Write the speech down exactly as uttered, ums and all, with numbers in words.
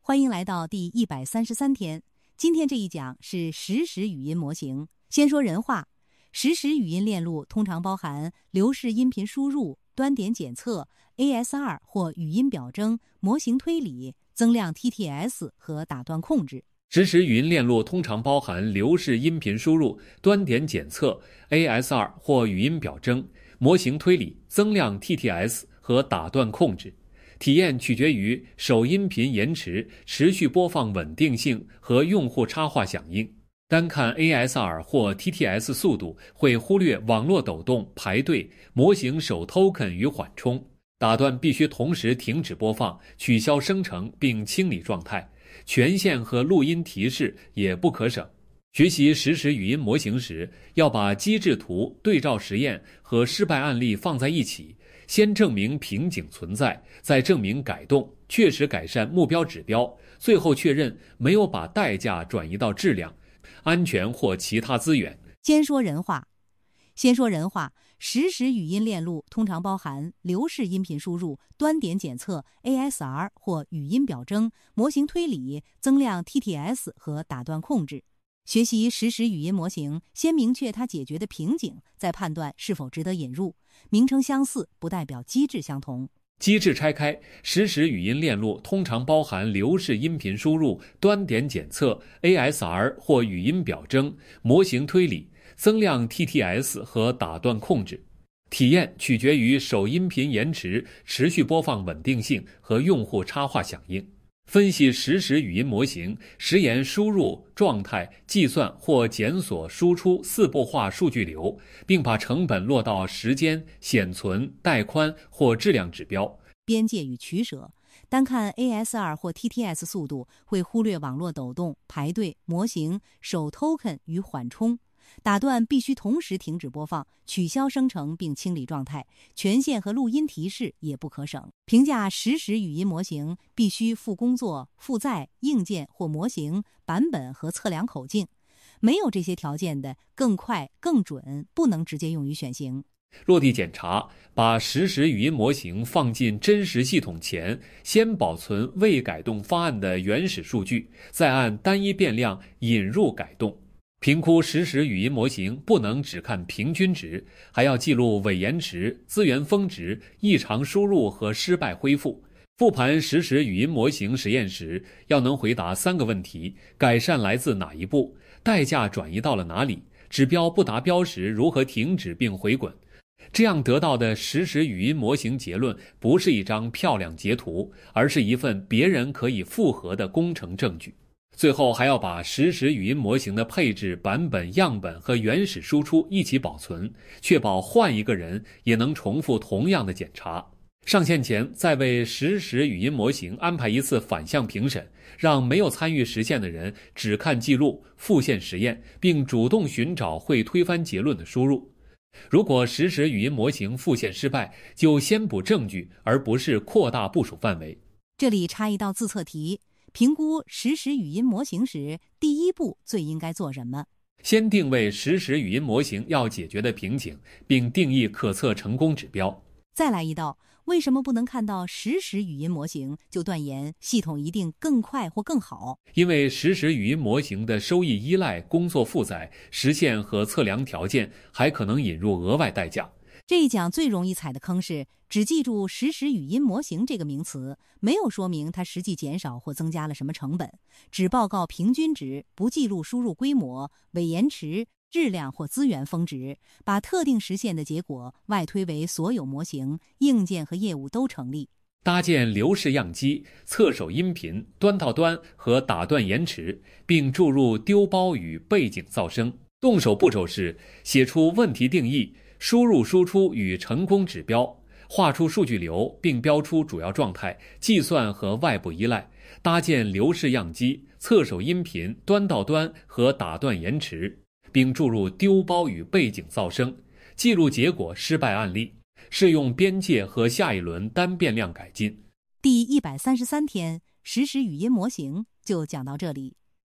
欢迎来到第一百三十三天。今天这一讲是实时语音模型。先说人话，实时语音链路通常包含流式音频输入、端点检测、A S R 或语音表征、模型推理、增量 T T S 和打断控制。 实时语音链路通常包含流式音频输入、端点检测、A S R 或语音表征、模型推理、增量 T T S 和打断控制。体验取决于首音频延迟、持续播放稳定性和用户插话响应。单看 A S R 或 T T S 速度，会忽略网络抖动、排队、模型首 token 与缓冲。打断必须同时停止播放、取消生成并清理状态。权限和录音提示也不可省。学习实时语音模型时，要把机制图、对照实验和失败案例放在一起，先证明瓶颈存在，再证明改动确实改善目标指标，最后确认没有把代价转移到质量、安全或其他资源。 先说人话，先说人话。实时语音链路通常包含流式音频输入、端点检测、A S R 或语音表征、模型推理、增量 T T S 和打断控制。学习实时语音模型，先明确它解决的瓶颈，再判断是否值得引入。名称相似不代表机制相同。 机制拆开，实时语音链路通常包含流式音频输入、端点检测、A S R 或语音表征、模型推理、增量 T T S 和打断控制。体验取决于首音频延迟、持续播放稳定性和用户插话响应。分析实时语音模型，实验输入、状态、计算或检索输出四步化数据流，并把成本落到时间、显存、带宽或质量指标。 边界与取舍，单看 A S R 或 T T S 速度，会忽略网络抖动、排队、模型、首 token 与缓冲。打断必须同时停止播放、取消生成并清理状态，权限和录音提示也不可省。评价实时语音模型必须附工作、负载、硬件或模型、版本和测量口径。没有这些条件的更快、更准不能直接用于选型。 落地检查，把实时语音模型放进真实系统前，先保存未改动方案的原始数据，再按单一变量引入改动。评估实时语音模型不能只看平均值，还要记录伪延迟、资源峰值、异常输入和失败恢复。复盘实时语音模型实验时，要能回答三个问题：改善来自哪一步？代价转移到了哪里？指标不达标时如何停止并回滚？这样得到的实时语音模型结论不是一张漂亮截图，而是一份别人可以复核的工程证据。最后还要把实时语音模型的配置、版本、样本和原始输出一起保存，确保换一个人也能重复同样的检查。上线前再为实时语音模型安排一次反向评审，让没有参与实现的人只看记录、复现实验，并主动寻找会推翻结论的输入。如果实时语音模型复现失败，就先补证据，而不是扩大部署范围。 这里插一道自测题。评估实时语音模型时，第一步最应该做什么？ 先定位实时语音模型要解决的瓶颈，并定义可测成功指标。 再来一道，为什么不能看到实时语音模型就断言系统一定更快或更好？ 因为实时语音模型的收益依赖、工作负载、实现和测量条件，还可能引入额外代价。 这一讲最容易踩的坑是只记住实时语音模型这个名词，没有说明它实际减少或增加了什么成本，只报告平均值，不记录输入规模、伪延迟、质量或资源峰值，把特定实现的结果外推为所有模型、硬件和业务都成立。 搭建流式样机，侧手音频、端到端和打断延迟，并注入丢包与背景噪声。动手步骤是写出问题定义、输入输出与成功指标，画出数据流并标出主要状态、计算和外部依赖，搭建流式样机、侧手音频、端到端和打断延迟，并注入丢包与背景噪声，记录结果失败案例，适用边界和下一轮单变量改进。 第一百三十三天，实时语音模型就讲到这里。